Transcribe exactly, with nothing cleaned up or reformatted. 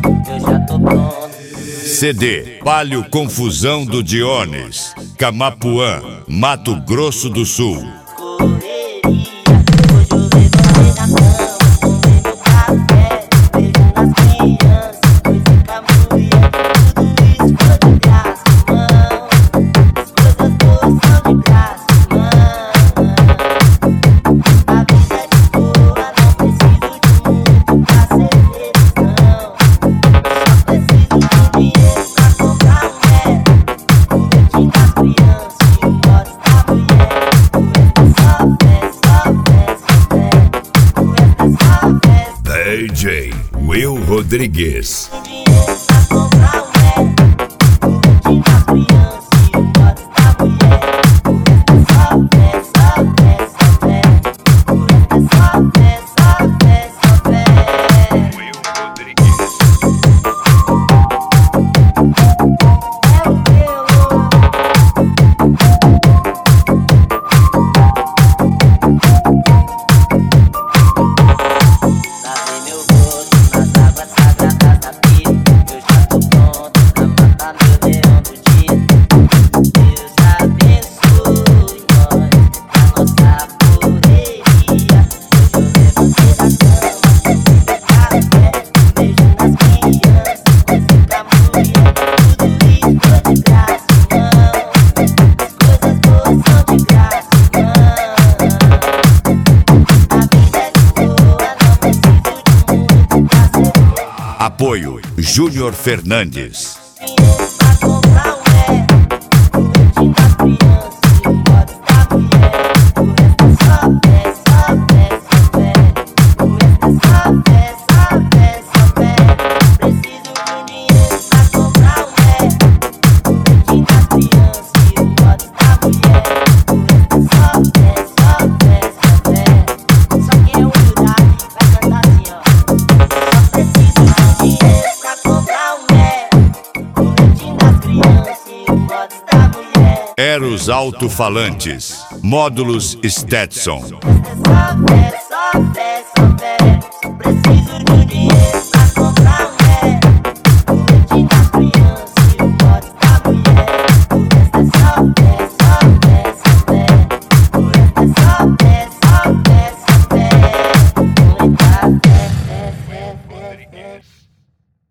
eu já tô pronto. C D Palio Confusão do Dionis, Camapuã, Mato Grosso do Sul. Correria, hoje eu vejo você na cama, comendo café, beijando as crianças, coisa com a mulher. Tudo isso foi de graça, irmão. As coisas boas são de graça, irmão. A vida é de boa, não preciso de muito pra ser feliz, não. Só preciso de dinheiro pra comprar um mé, o leitinho das crianças e o modo da mulher. D J Will Rodrigues. Apoio Júnior Fernandes. Eros Alto-Falantes, Módulos Stetson. Só fé, só fé, só fé, só preciso de dinheiro.